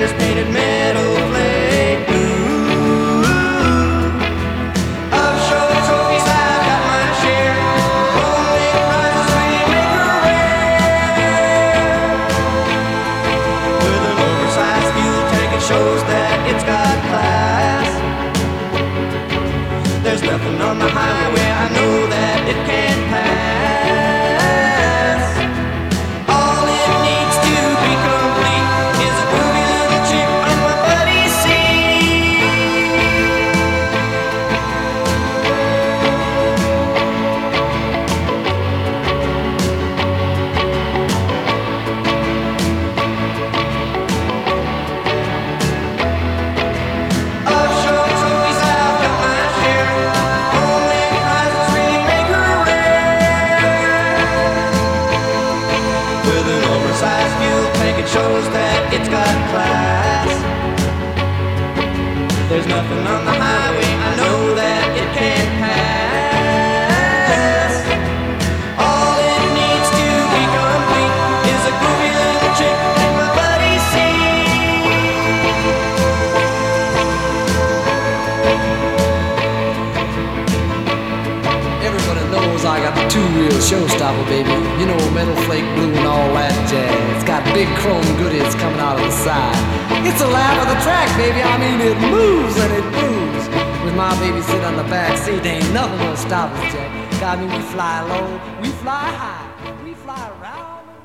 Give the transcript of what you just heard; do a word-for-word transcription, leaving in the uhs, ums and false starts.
is painted metal flake blue. Of show trophies I've got my share. Only prizes really make her rare. With an oversized fuel tank, it shows that it's got class. There's nothing on the highway I know that it can't pass. All it needs to be complete is a groovy little chick on my buddy's shows that it's got class. There's nothing on the highway I know that it can't pass. All it needs to be complete is a groovy little chick like my buddy C. Everybody knows I got the two-wheel showstopper, baby. You know, metal flake blue and all that jazz. It's got big chrome goodies coming out of the side. It's a lap of the track, baby. I mean, it moves and it moves. With my baby sit on the back seat, there ain't nothing gonna stop us, Jack. God, I mean, we fly low, we fly high, we fly around.